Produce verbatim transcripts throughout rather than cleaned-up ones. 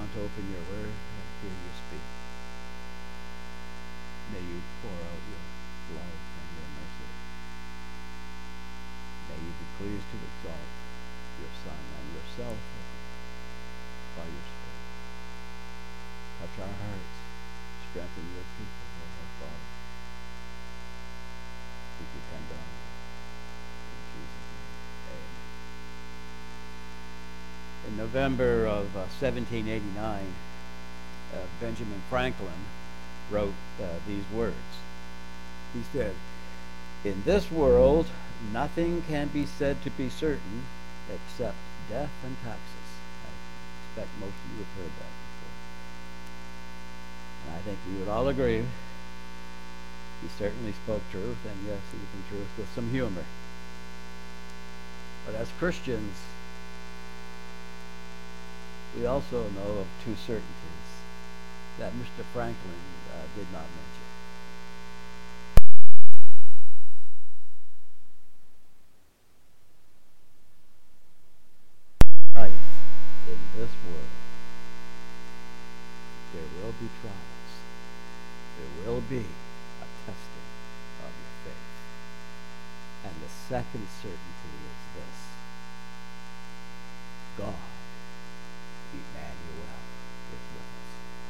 want to open your word and hear you speak. May you pour out your love and your mercy. May you be pleased to exalt your Son and yourself by your Spirit. Touch our hearts. Strengthen your people, Lord our Father. We depend on you. In Jesus' name, amen. In November of uh, seventeen eighty-nine, uh, Benjamin Franklin wrote uh, these words. He said, "In this world, nothing can be said to be certain except death and taxes." I expect most of you have heard that before. And I think we would all agree he certainly spoke truth, and yes, even truth with some humor. But as Christians, we also know of two certainties that Mister Franklin uh, did not mention. Life in this world, there will be trials. There will be a testing of your faith. And the second certainty is this: God, Emmanuel, is with us.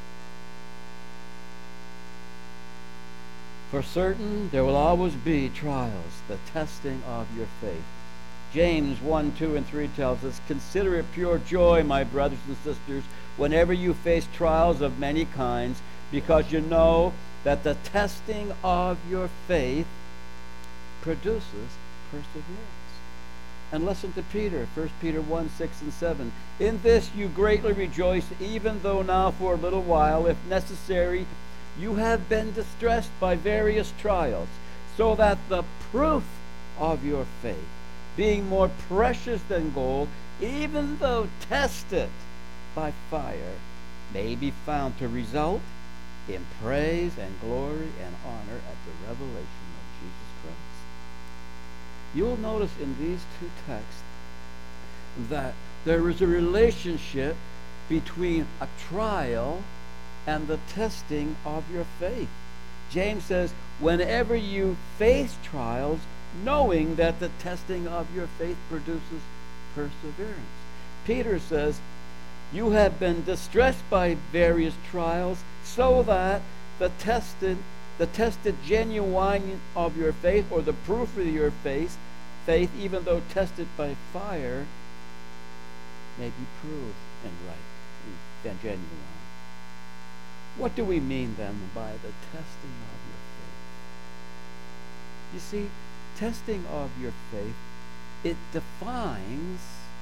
For certain, there will always be trials, the testing of your faith. James one, two, and three tells us, "Consider it pure joy, my brothers and sisters, whenever you face trials of many kinds, because you know that the testing of your faith produces perseverance." And listen to Peter, First Peter one, six, and seven. "In this you greatly rejoice, even though now for a little while, if necessary, you have been distressed by various trials, so that the proof of your faith, being more precious than gold, even though tested by fire, may be found to result in praise and glory and honor at the revelation of Jesus Christ." You'll notice in these two texts that there is a relationship between a trial and the testing of your faith. James says, whenever you face trials, knowing that the testing of your faith produces perseverance. Peter says, you have been distressed by various trials, so that the tested, the tested genuine of your faith, or the proof of your faith, faith, even though tested by fire, may be proved and right and genuine. What do we mean then by the testing of your faith? You see, testing of your faith, it defines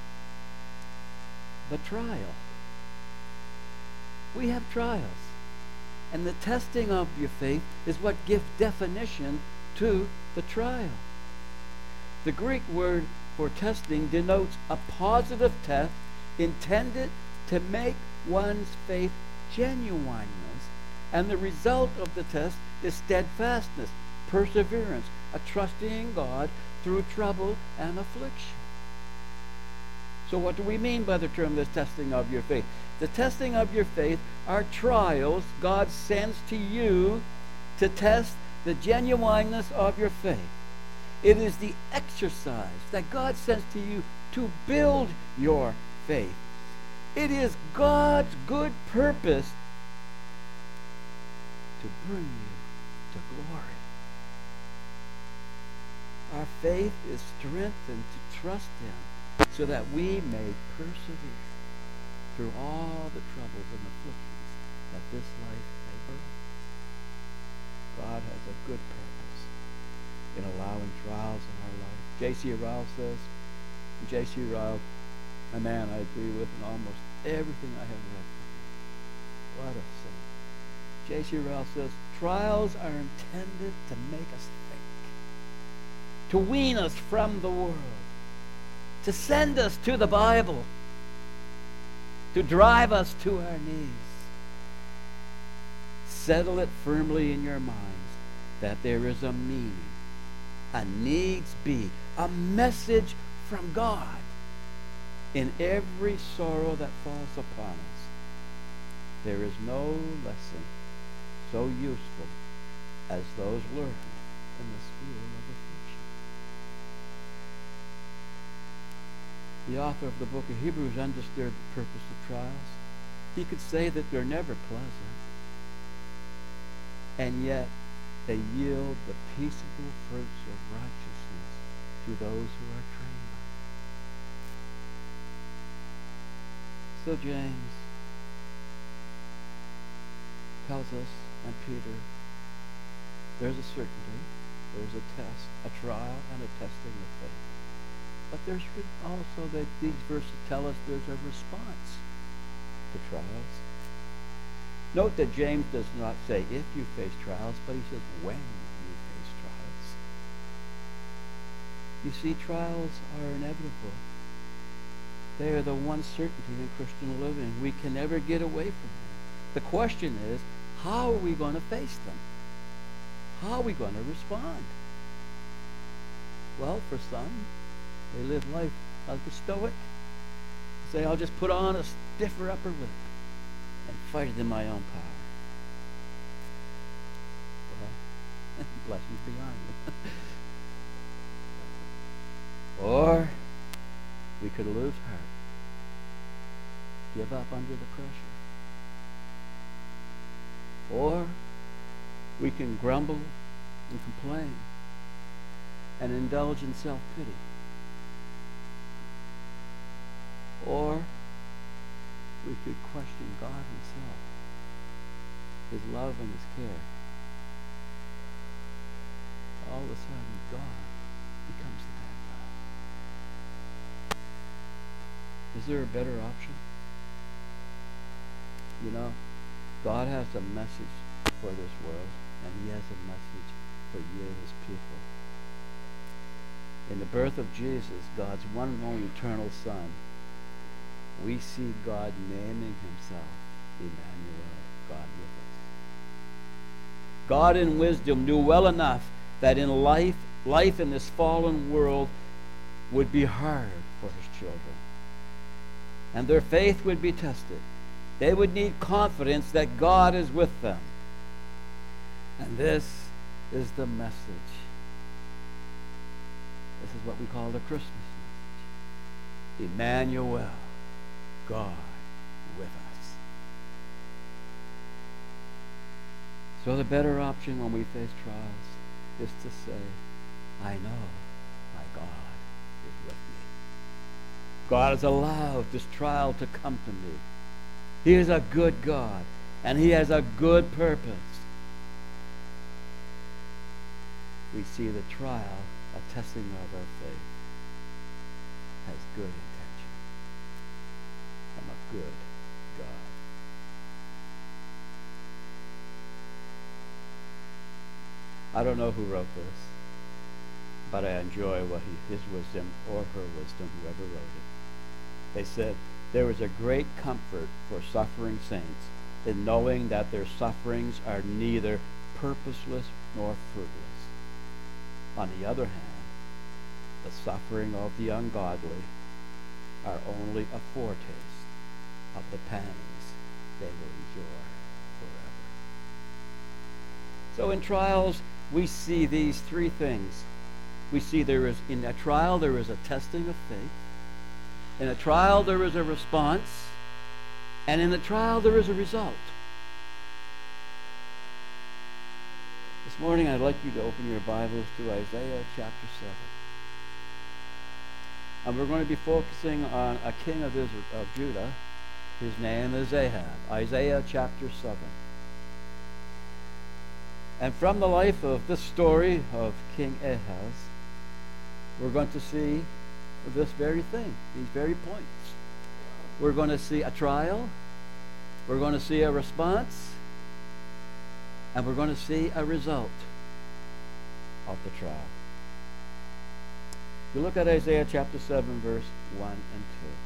the trial. We have trials. And the testing of your faith is what gives definition to the trial. The Greek word for testing denotes a positive test intended to make one's faith genuineness, and the result of the test is steadfastness, perseverance, a trusting in God through trouble and affliction. So what do we mean by the term, this testing of your faith? The testing of your faith are trials God sends to you to test the genuineness of your faith. It is the exercise that God sends to you to build your faith. It is God's good purpose to bring you to glory. Our faith is strengthened to trust Him so that we may persevere through all the troubles and afflictions that this life may bring. God has a good purpose in allowing trials in our life. J C Ryle says, J C Ryle, a man I agree with in almost everything I have read from him. What a saint. J C Ryle says, trials are intended to make us think, to wean us from the world, to send us to the Bible, to drive us to our knees. Settle it firmly in your minds that there is a meaning, a needs be, a message from God in every sorrow that falls upon us. there is no lesson so useful as those learned in the school of affliction. The author of the book of Hebrews understood the purpose of trials. He could say that they're never pleasant, and yet they yield the peaceable fruits of righteousness to those who are trained by them. So James tells us, and Peter, there's a certainty, there's a test, a trial, and a testing of faith. But there's also that these verses tell us there's a response to trials. Note that James does not say if you face trials, but he says when you face trials. You see, trials are inevitable. They are the one certainty in Christian living. We can never get away from them. The question is, how are we going to face them? How are we going to respond? Well, for some, they live life like a stoic. Say, I'll just put on a stiffer upper lip and fight it in my own power. Well, blessings be on you. Or we could lose heart, give up under the pressure. Or we can grumble and complain and indulge in self-pity. Or we could question God himself, his love and his care. All of a sudden, God becomes the bad guy. Is there a better option? You know, God has a message for this world, and he has a message for you, his people. In the birth of Jesus, God's one and only eternal Son, we see God naming himself Emmanuel, God with us. God in wisdom knew well enough that in life, life in this fallen world would be hard for his children. And their faith would be tested. They would need confidence that God is with them. And this is the message. This is what we call the Christmas message. Emmanuel, God with us. So the better option when we face trials is to say, I know my God is with me. God has allowed this trial to come to me. He is a good God, and he has a good purpose. We see the trial, a testing of our faith, has good intention from a good God. I don't know who wrote this, but I enjoy what he, his wisdom or her wisdom, whoever wrote it. They said, there is a great comfort for suffering saints in knowing that their sufferings are neither purposeless nor fruitless. On the other hand, the suffering of the ungodly are only a foretaste of the pangs they will endure forever. So in trials, we see these three things. We see there is, in a trial, there is a testing of faith. In a trial, there is a response. And in a trial, there is a result. This morning, I'd like you to open your Bibles to Isaiah chapter seven. And we're going to be focusing on a king of Israel, of Judah. His name is Ahab. Isaiah chapter seven. And from the life of this story of King Ahaz, we're going to see this very thing, these very points. We're going to see a trial, we're going to see a response, and we're going to see a result of the trial. You look at Isaiah chapter seven, verse one and two.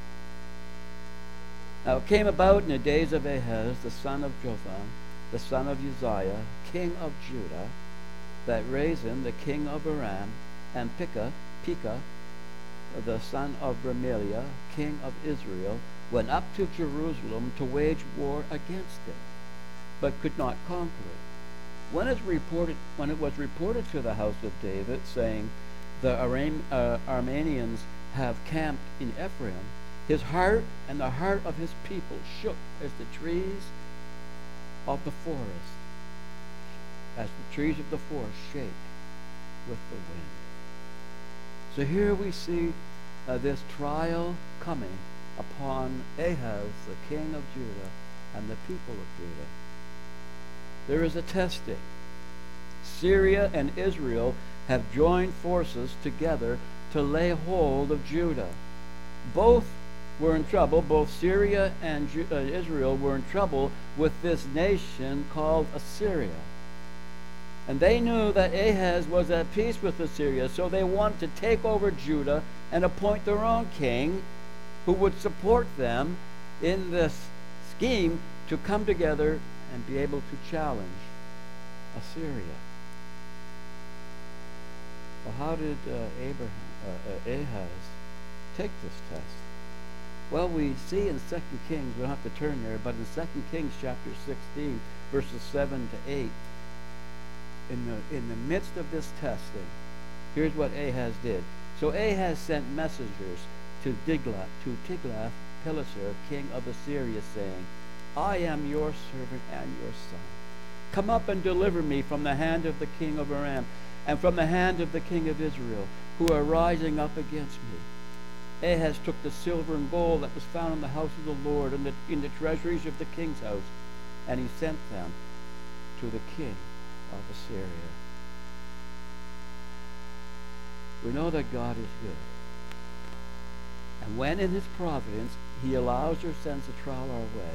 Now it came about in the days of Ahaz, the son of Jotham, the son of Uzziah, king of Judah, that Rezin, the king of Aram, and Pekah, Pekah, the son of Remaliah, king of Israel, went up to Jerusalem to wage war against it, but could not conquer it. When, it's reported, when it was reported to the house of David, saying, the Aram, uh, Armenians have camped in Ephraim, his heart and the heart of his people shook as the trees of the forest, as the trees of the forest shake with the wind. So here we see uh, this trial coming upon Ahaz, the king of Judah, and the people of Judah. There is a testing. Syria and Israel have joined forces together to lay hold of Judah. Both were in trouble. Both Syria and Ju- uh, Israel were in trouble with this nation called Assyria. And they knew that Ahaz was at peace with Assyria, so they wanted to take over Judah and appoint their own king who would support them in this scheme to come together and be able to challenge Assyria. Well, how did uh, Abraham, uh, uh, Ahaz take this test? Well, we see in Second Kings, we don't have to turn there, but in Second Kings chapter sixteen, verses seven to eight, in the, in the midst of this testing, here's what Ahaz did. So Ahaz sent messengers to Tiglath, to Tiglath-Pileser, king of Assyria, saying, I am your servant and your son. Come up and deliver me from the hand of the king of Aram and from the hand of the king of Israel, who are rising up against me. Ahaz took the silver and gold that was found in the house of the Lord and the, in the treasuries of the king's house, and he sent them to the king of Assyria. We know that God is good. And when in his providence he allows or sends a trial our way,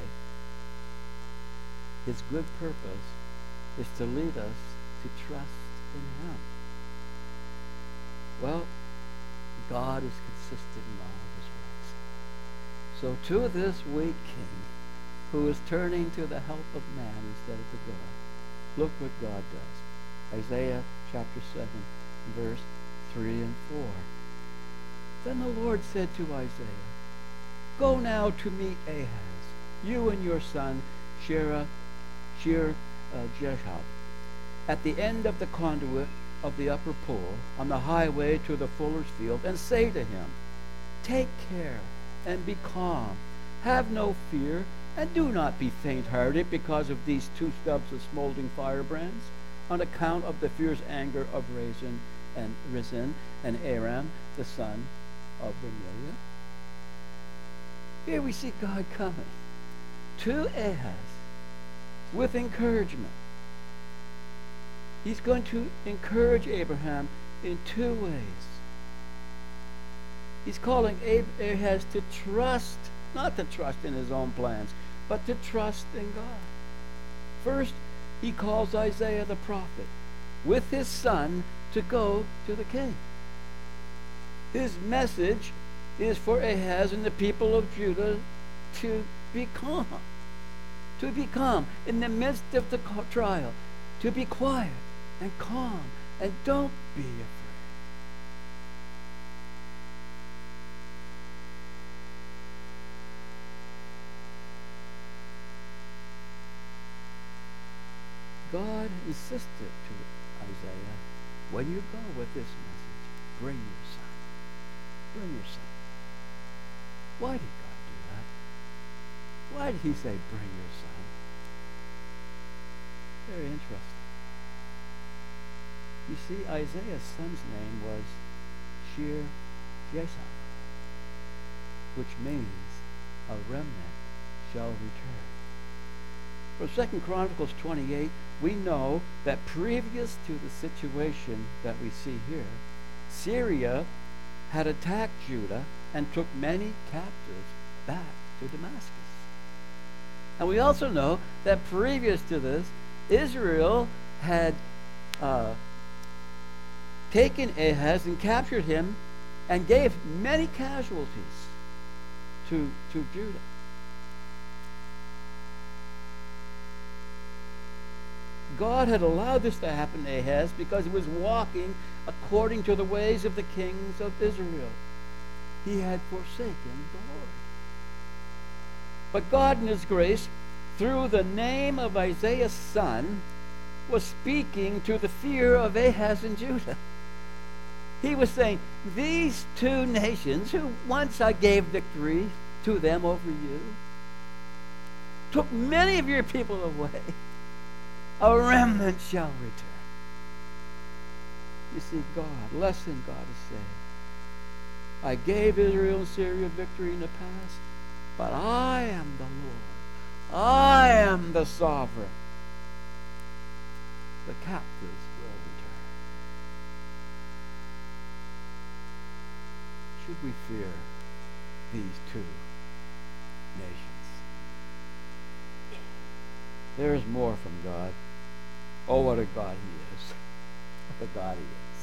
his good purpose is to lead us to trust in him. Well, God is consistent in all of his ways. So to this weak king, who is turning to the help of man instead of to God, look what God does. Isaiah chapter seven, verse three and four. Then the Lord said to Isaiah, Go now to meet Ahaz, you and your son Shear Shear uh, Jeshab, at the end of the conduit of the upper pool, on the highway to the fuller's field, and say to him, Take care and be calm. Have no fear, and do not be faint-hearted because of these two stubs of smoldering firebrands, on account of the fierce anger of Rezin and Rezin and Aram, the son of Remaliah. Here we see God coming to Ahaz with encouragement. He's going to encourage Abraham in two ways. He's calling Ahaz to trust, not to trust in his own plans, but to trust in God. First, he calls Isaiah the prophet with his son to go to the king. His message is for Ahaz and the people of Judah to be calm. To be calm in the midst of the trial. To be quiet and calm, and don't be afraid. God insisted to Isaiah, when you go with this message, bring your son. Bring your son. Why did God do that? Why did he say, bring your son? Very interesting. You see, Isaiah's son's name was Shear Jeshab, which means a remnant shall return. From Second Chronicles twenty-eight, we know that previous to the situation that we see here, Syria had attacked Judah and took many captives back to Damascus. And we also know that previous to this, Israel had uh, taken Ahaz and captured him and gave many casualties to, to Judah. God had allowed this to happen to Ahaz because he was walking according to the ways of the kings of Israel. He had forsaken the Lord. But God in his grace, through the name of Isaiah's son, was speaking to the fear of Ahaz and Judah. He was saying, these two nations, who once I gave victory to them over you, took many of your people away. A remnant shall return. You see, God, lesson God is saying, I gave Israel and Syria victory in the past, but I am the Lord. I am the sovereign. The captives will return. Should we fear these two nations? There is more from God. Oh, what a God he is. What a God he is.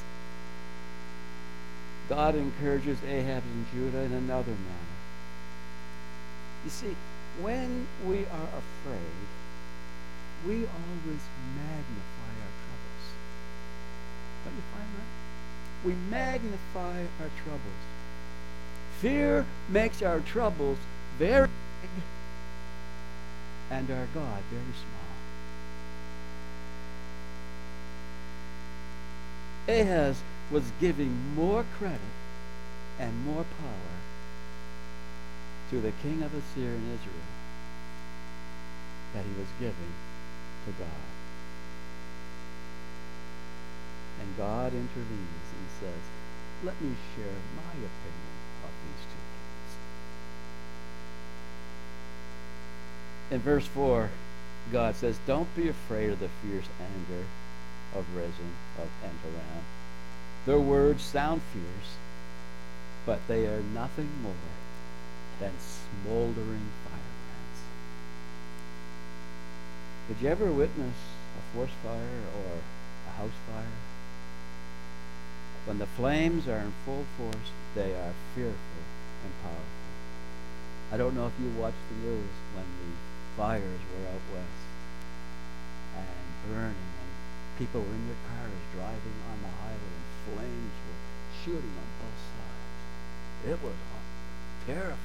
God encourages Ahab and Judah in another manner. You see, when we are afraid, we always magnify our troubles. Don't you find that? We magnify our troubles. Fear makes our troubles very big and our God very small. Ahaz was giving more credit and more power to the king of Assyria and Israel that he was giving to God. And God intervenes and says, let me share my opinion of these two kings. In verse four, God says, don't be afraid of the fierce anger of Rezin of and Aram. Their words sound fierce, but they are nothing more than smoldering firebrands. Did you ever witness a forest fire or a house fire? When the flames are in full force, they are fearful and powerful. I don't know if you watched the news when the fires were out west and burning, and people were in their cars driving on the highway, and flames were shooting on both sides. It was terrifying.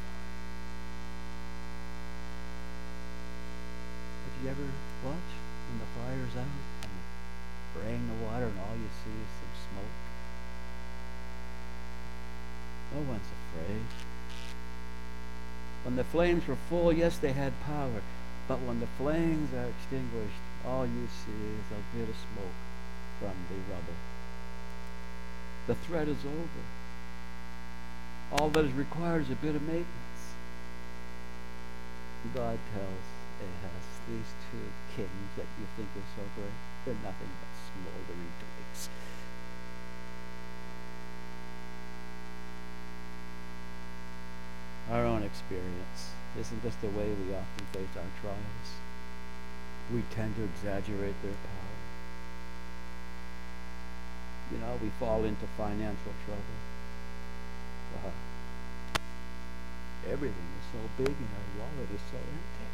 Did you ever watch when the fire's out and spraying the water and all you see is some smoke? No one's afraid. When the flames were full, yes, they had power. But when the flames are extinguished, all you see is a bit of smoke from the rubble. The threat is over. All that is required is a bit of maintenance. God tells Ahaz, these two kings that you think are so great, they're nothing but smoldering twigs. Our own experience isn't just the way we often face our trials. We tend to exaggerate their power. You know, we fall into financial trouble. Wow. Everything is so big and our wallet is so empty.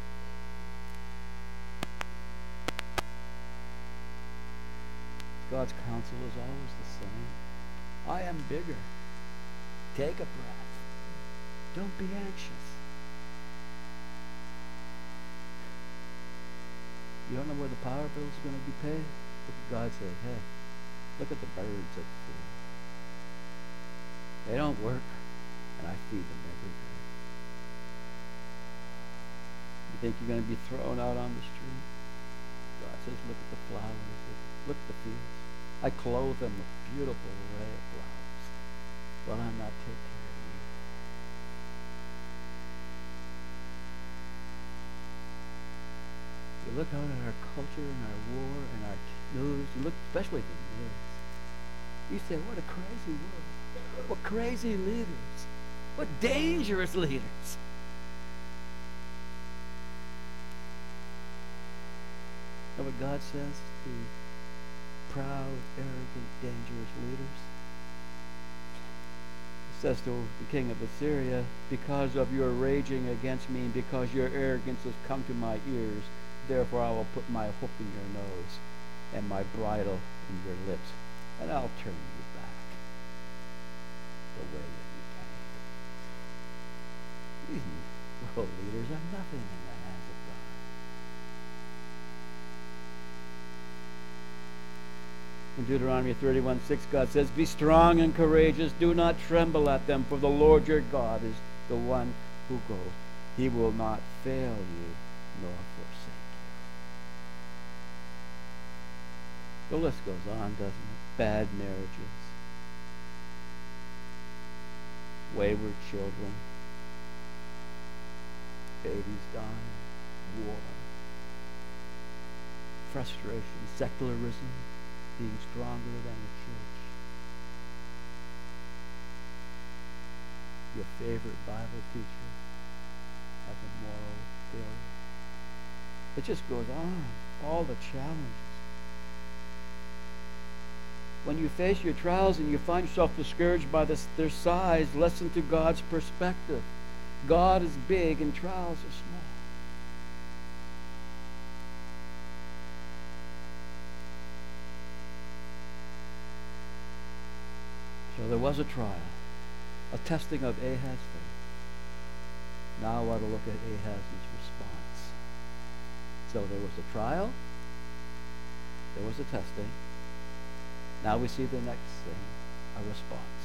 God's counsel is always the same. I am bigger. Take a breath. Don't be anxious. You don't know where the power bill is going to be paid? But God says, hey, look at the birds of the field. They don't work, and I feed them every day. You think you're going to be thrown out on the street? God says, look at the flowers. Look at the fields. I clothe them with beautiful red flowers. Will I not take care of you? You look out at our culture and our war and our news, you look especially at the news. You say, what a crazy world. What crazy leaders. What dangerous leaders. Know what God says to proud, arrogant, dangerous leaders? He says to the king of Assyria, because of your raging against me and because your arrogance has come to my ears, therefore I will put my hook in your nose and my bridle in your lips, and I'll turn you back the way that you came. These world leaders are nothing nothing in the hands of God. In Deuteronomy thirty-one six, God says, "Be strong and courageous. Do not tremble at them, for the Lord your God is the one who goes. He will not fail you nor forsake you." The list goes on, doesn't it? Bad marriages, wayward children, babies dying, war, frustration, secularism being stronger than the church. Your favorite Bible teacher has a moral failure. It just goes on. All the challenges. When you face your trials and you find yourself discouraged by this, their size, listen to God's perspective. God is big and trials are small. So there was a trial, a testing of Ahaz's faith. Now I want to look at Ahaz's response. So there was a trial, there was a testing. Now we see the next thing, a response.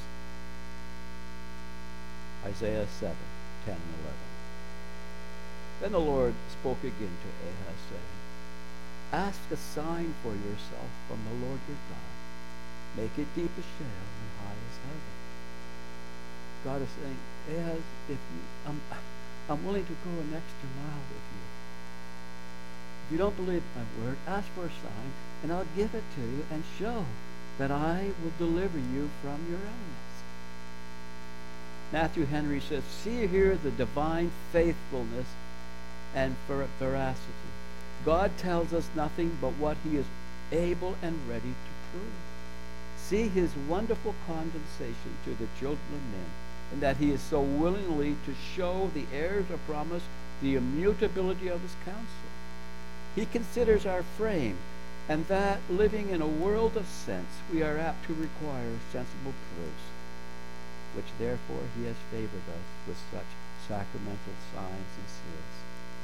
Isaiah seven, ten and eleven. Then the Lord spoke again to Ahaz, saying, "Ask a sign for yourself from the Lord your God. Make it deep as shale and high as heaven." God is saying, Ahaz, if you, I'm, I'm willing to go an extra mile with you. If you don't believe my word, ask for a sign, and I'll give it to you and show that I will deliver you from your enemies. Matthew Henry says, "See here the divine faithfulness and ver- veracity. God tells us nothing but what he is able and ready to prove. See his wonderful condescension to the children of men, in that he is so willingly to show the heirs of promise the immutability of his counsel. He considers our frame, and that, living in a world of sense, we are apt to require sensible proofs, which therefore he has favored us with such sacramental signs and seals."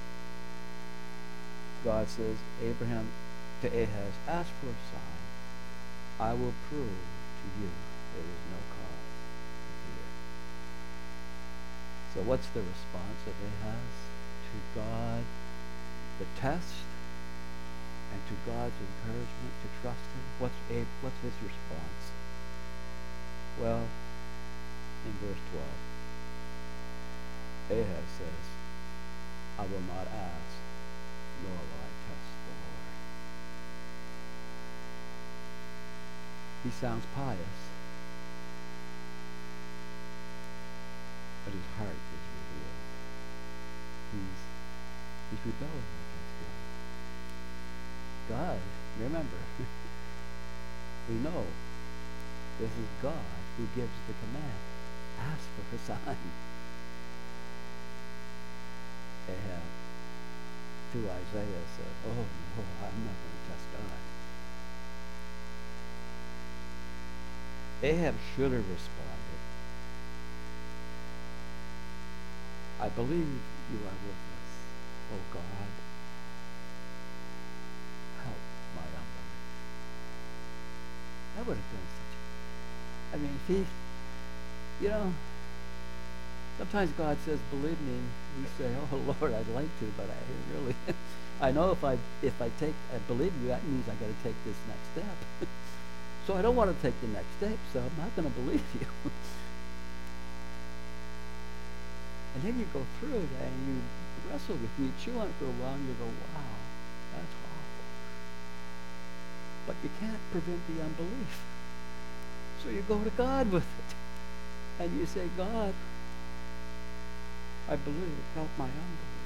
God says, Abraham to Ahaz, "Ask for a sign. I will prove to you there is no cause to fear." So what's the response of Ahaz to God, the test, and to God's encouragement to trust him? What's Ab- what's his response? Well, in verse twelve, Ahaz says, "I will not ask, nor will I test the Lord." He sounds pious, but his heart is revealed. He's, he's rebelling against God. God, remember, we know this is God who gives the command. Ask for a sign. Ahab to Isaiah said, "Oh no, I'm not going to test God." Ahab should have responded, "I believe you are with us, O God. Help my unbelief." That would have been such a, I mean, if he, you know, sometimes God says, "Believe me," and we say, "Oh Lord, I'd like to, but I really, I know if I if I take, I believe you, that means I got to take this next step." So I don't want to take the next step, so I'm not going to believe you. And then you go through it and you wrestle with it, you chew on it for a while, and you go, "Wow, that's awful." But you can't prevent the unbelief. So you go to God with it. And you say, "God, I believe, help my unbelief."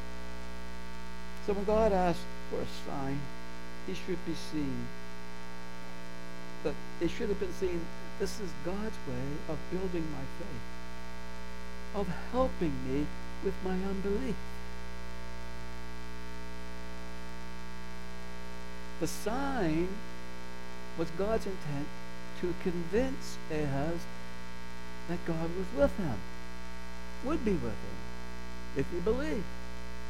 So when God asks for a sign, he should be seen. But it should have been seen, this is God's way of building my faith, of helping me with my unbelief. The sign was God's intent to convince Ahaz that God was with him, would be with him, if he believed.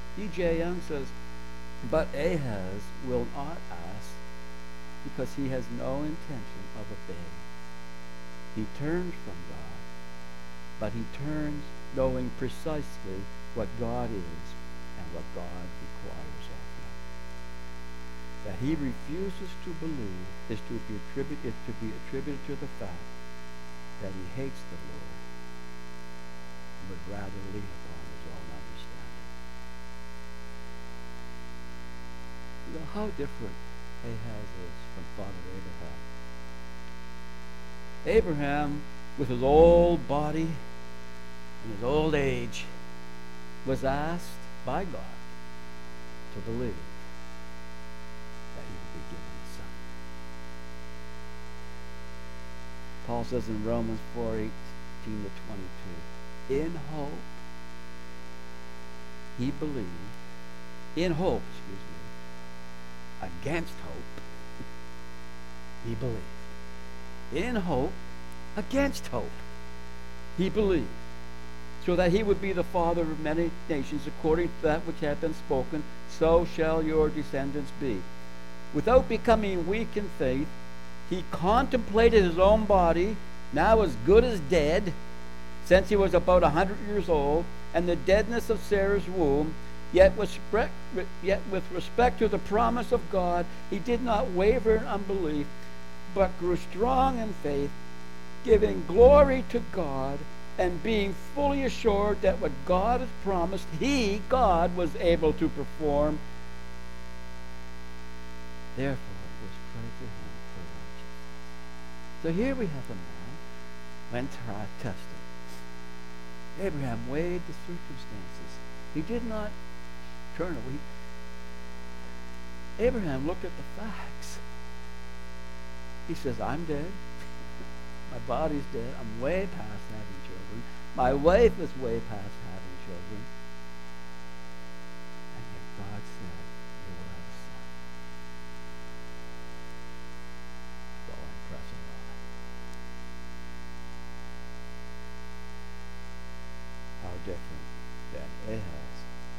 E J Young says, but Ahaz will not ask because he has no intention of obeying. He turns from God, but he turns knowing precisely what God is and what God requires of him. That he refuses to believe is to be attributed, is to be attributed to the fact that he hates the Lord, but rather lean upon his own understanding. You know how different Ahaz is from Father Abraham. Abraham, with his old body and his old age, was asked by God to believe that he would be given a son. Paul says in Romans four eighteen to twenty-two, in hope he believed, in hope, excuse me, against hope, he believed. In hope, against hope, he believed, so that he would be the father of many nations, according to that which had been spoken, so shall your descendants be. Without becoming weak in faith, he contemplated his own body, now as good as dead, since he was about a hundred years old, and the deadness of Sarah's womb. Yet with, respect, yet with respect to the promise of God, he did not waver in unbelief, but grew strong in faith, giving glory to God, and being fully assured that what God has promised, he, God, was able to perform. Therefore, it was credited to him for righteousness. So here we have a man when tested. Abraham weighed the circumstances. He did not turn away. Abraham looked at the facts. He says, I'm dead. My body's dead. I'm way past having children. My wife is way past having children. And yet God said, you will have a son. So I'm pressing on. How different than Ahaz.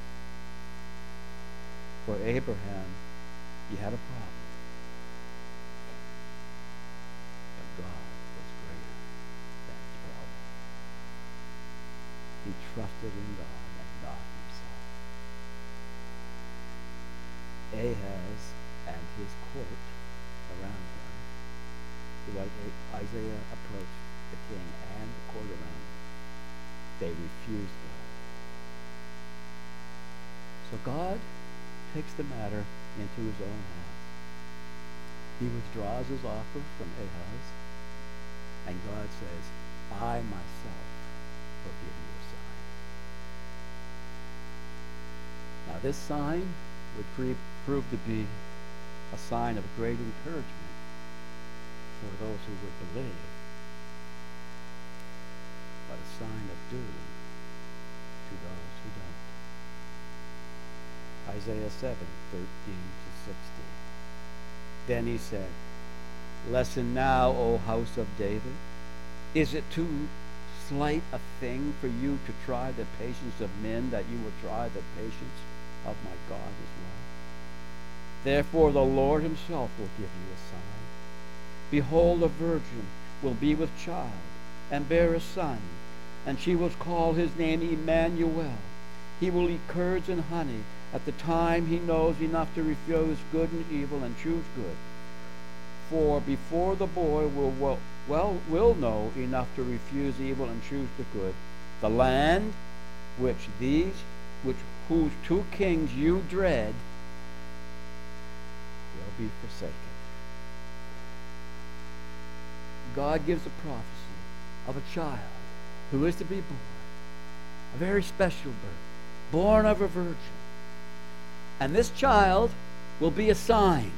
For Abraham, he had a problem. But God was greater than his problem. He trusted in God and not himself. Ahaz and his court around him, like Isaiah approached the king and the court around him, they refused God. So God takes the matter into his own hands. He withdraws his offer from Ahaz, and God says, I myself will give you a sign. Now this sign would pre- prove to be a sign of great encouragement for those who would believe, but a sign of doom to those who don't. Isaiah seven, thirteen to sixteen. Then he said, listen now, O house of David. Is it too slight a thing for you to try the patience of men, that you will try the patience of my God as well? Therefore the Lord himself will give you a sign. Behold, a virgin will be with child, and bear a son, and she will call his name Emmanuel. He will eat curds and honey. At the time he knows enough to refuse good and evil and choose good. For before the boy will well, well will know enough to refuse evil and choose the good, the land which these which whose two kings you dread will be forsaken. God gives a prophecy of a child who is to be born, a very special birth, born of a virgin. And this child will be a sign.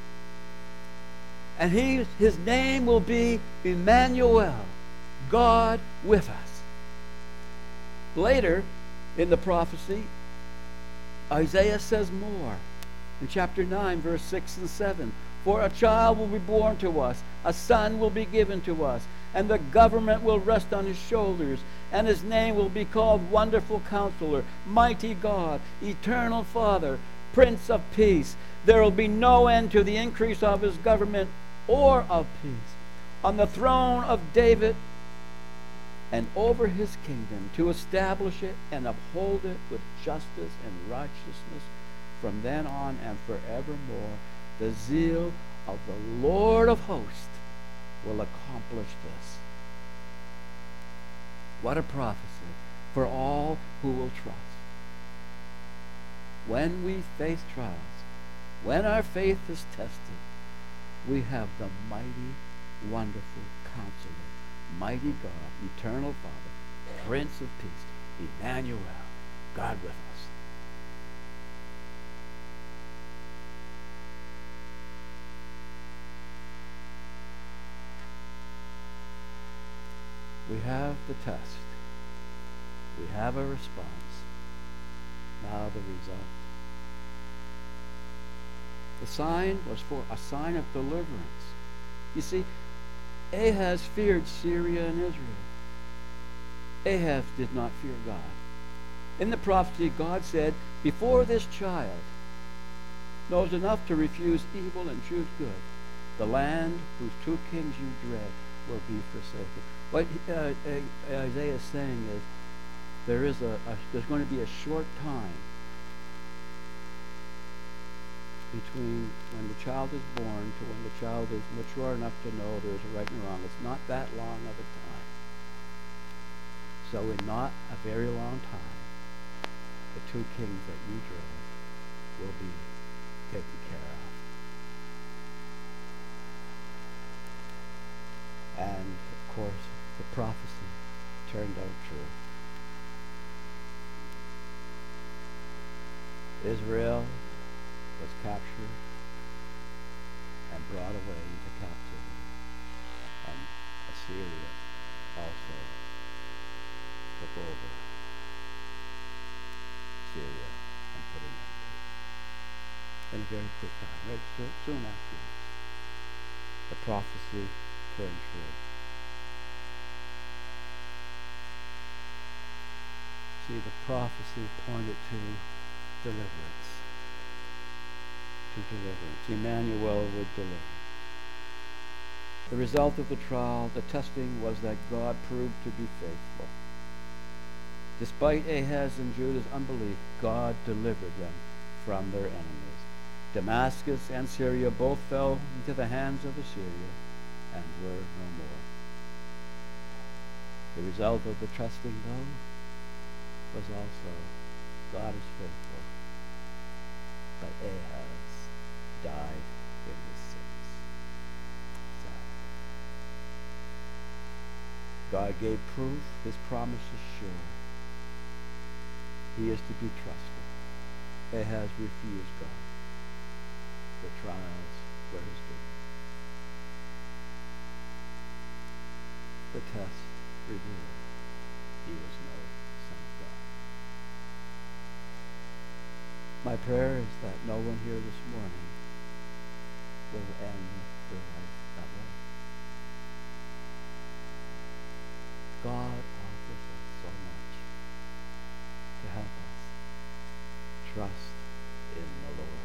And he, his name will be Emmanuel, God with us. Later in the prophecy, Isaiah says more. In chapter nine, verse six and seven, for a child will be born to us, a son will be given to us, and the government will rest on his shoulders, and his name will be called Wonderful Counselor, Mighty God, Eternal Father, Prince of Peace. There will be no end to the increase of his government or of peace on the throne of David and over his kingdom, to establish it and uphold it with justice and righteousness from then on and forevermore. The zeal of the Lord of hosts will accomplish this. What a prophecy for all who will trust. When we face trials, when our faith is tested, we have the mighty, wonderful Counselor, mighty God, Eternal Father, Prince of Peace, Emmanuel, God with us. We have the test. We have a response. Now the result. The sign was for a sign of deliverance. You see, Ahaz feared Syria and Israel. Ahaz did not fear God. In the prophecy, God said, before this child knows enough to refuse evil and choose good, the land whose two kings you dread will be forsaken. What uh, uh, Isaiah is saying is, there is a, a there's going to be a short time between when the child is born to when the child is mature enough to know there's a right and wrong. It's not that long of a time. So in not a very long time, the two kings that you dread will be taken care of. And of course, the prophecy turned out true. Israel was captured and brought away into captivity, and Assyria also took over Syria and put an end to it. In a very quick time, right so, soon afterwards, the prophecy turned true. See, the prophecy pointed to deliverance. To deliverance. Emmanuel would deliver. The result of the trial, the testing, was that God proved to be faithful. Despite Ahaz and Judah's unbelief, God delivered them from their enemies. Damascus and Syria both fell into the hands of Assyria and were no more. The result of the testing, though, was also God is faithful, but Ahaz died in his sins. Sad. God gave proof. His promise is sure. He is to be trusted. Ahaz refused God. The trials were his doing. The test revealed he was no son of God. My prayer is that no one here this morning will end their life that way. God offers us so much to help us trust in the Lord.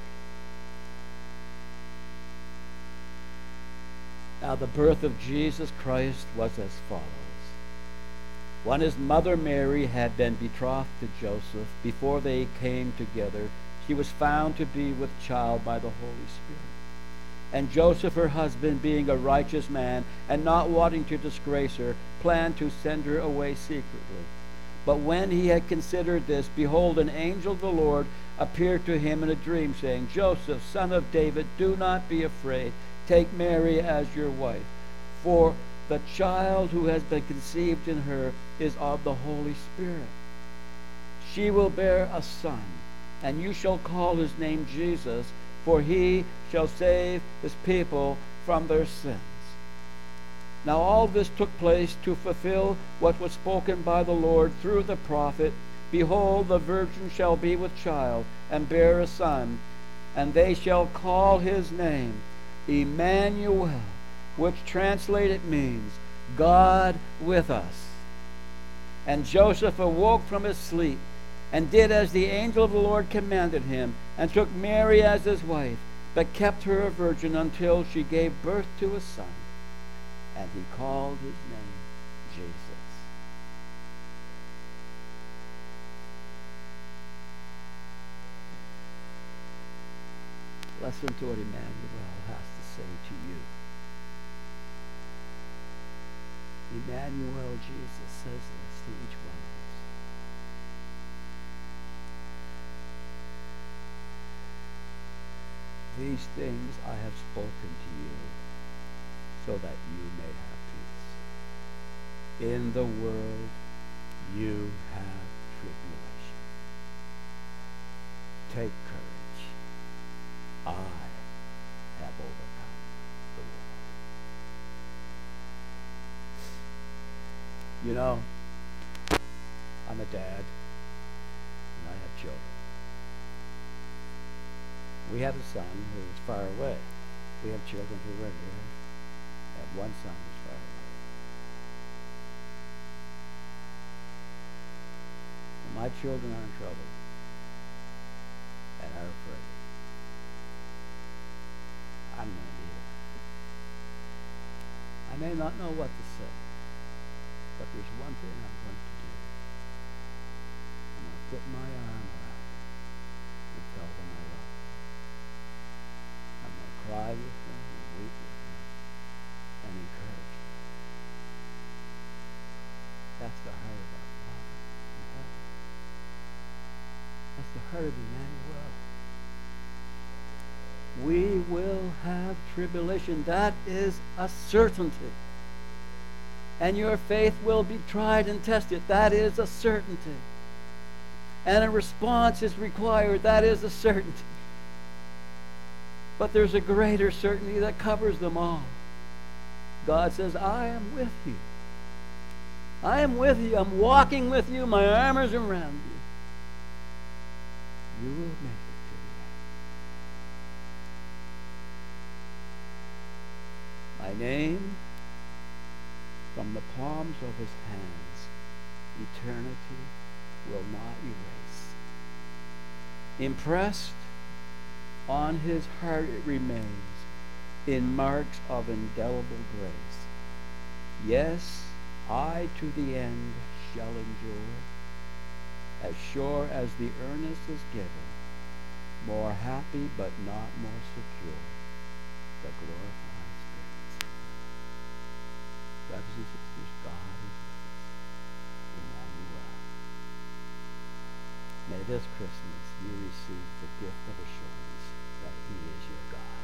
Now, the birth of Jesus Christ was as follows. When his mother Mary had been betrothed to Joseph, before they came together, she was found to be with child by the Holy Spirit. And Joseph, her husband, being a righteous man, and not wanting to disgrace her, planned to send her away secretly. But when he had considered this, behold, an angel of the Lord appeared to him in a dream, saying, Joseph, son of David, do not be afraid. Take Mary as your wife, for the child who has been conceived in her is of the Holy Spirit. She will bear a son, and you shall call his name Jesus, for he shall save his people from their sins. Now all this took place to fulfill what was spoken by the Lord through the prophet. Behold, the virgin shall be with child, and bear a son, and they shall call his name Emmanuel, which translated means, God with us. And Joseph awoke from his sleep, and did as the angel of the Lord commanded him, and took Mary as his wife, but kept her a virgin until she gave birth to a son. And he called his name Jesus. Listen to what Emmanuel has to say to you. Emmanuel, Jesus, says this to each one of us. These things I have spoken to you, so that you may have peace. In the world you have tribulation. Take courage. I have overcome the world. You know, I'm a dad, and I have children. We have a son who is far away. We have children who are here. I have one son who's far away. And my children are in trouble and are afraid. I'm going to be here. I may not know what to say, but there's one thing I'm going to do. I'm going to put my arm around them and tell them I love them. I'm going to cry with them and weep with them and encourage them. That's the heart of our Father in heaven. That's the heart of Emmanuel. We will have tribulation. That is a certainty. And your faith will be tried and tested. That is a certainty. And a response is required. That is a certainty. But there's a greater certainty that covers them all. God says, I am with you. I am with you. I'm walking with you. My arm is around you. You will make it. My name from the palms of his hands, eternity will not erase. Impressed on his heart it remains in marks of indelible grace. Yes, I to the end shall endure, as sure as the earnest is given, more happy but not more secure, the glorified Spirit. Brothers and sisters, God is with us. Emmanuel. May this Christmas you receive the gift of assurance that he is your God.